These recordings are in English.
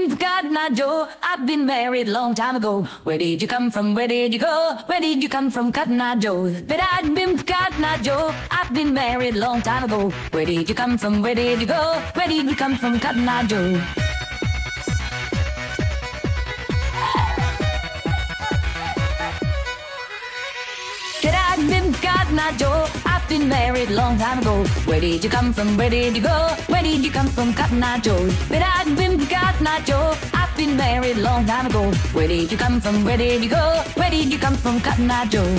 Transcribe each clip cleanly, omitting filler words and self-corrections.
been from Cotton Eye Joe? I've been married long time ago. Where did you come from? Where did you go? Where did you come from, Cotton Eye Joe? But I've been from Cotton Eye Joe. I've been married long time ago. Where did you come from? Where did you go? Where did you come from, Cotton Eye Joe? But I've been from Cotton Eye Joe. I've been married long time ago. Where did you come from? Where did you go? Where did you come from, Cotton Eye Joe? But I've been from Cotton Eye Joe. I've been married long time ago. Where did you come from? Where did you go? Where did you come from, Cotton Eye Joe?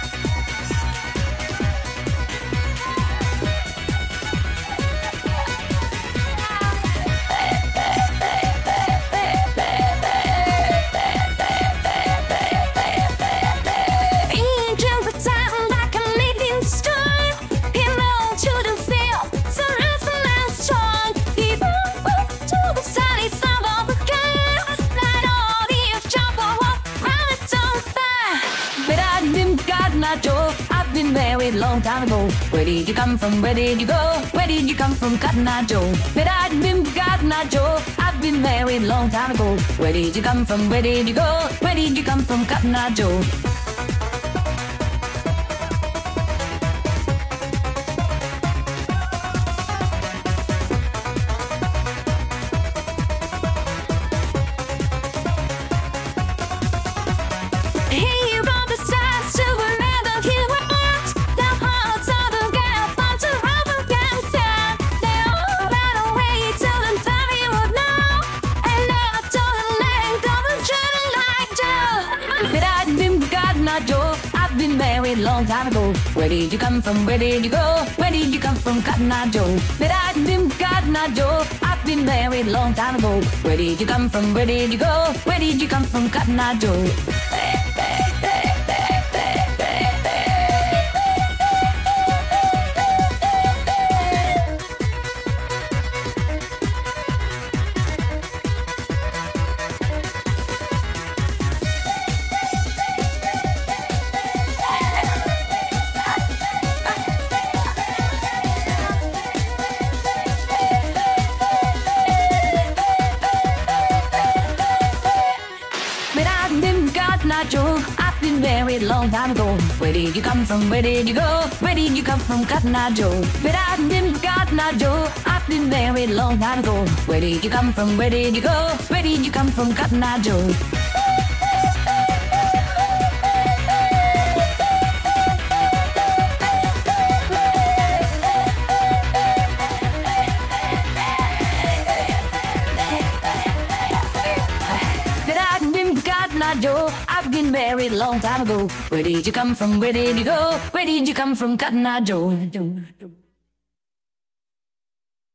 Joe, I've been married long time ago. Where did you come from? Where did you go? Where did you come from, Cotton Eye Joe? But I've been Cotton Eye Joe. I've been married long time ago. Where did you come from? Where did you go? Where did you come from, Cotton Eye Joe? Joe, I've been married long time ago. Where did you come from? Where did you go? Where did you come from, Cotton Eye Joe? But I've been Cotton Eye Joe. I've been married long time ago. Where did you come from? Where did you go? Where did you come from, Cotton Eye Joe? Joe, I've been married long time ago. Where did you come from? Where did you go? Where did you come from, Cotton Eye Joe? But I've been Cotton Eye Joe. I've been married long time ago. Where did you come from? Where did you go? Where did you come from, Cotton Eye Joe? Joe, I've been married long time ago. Where did you come from? Where did you go? Where did you come from, Cotton Eye Joe?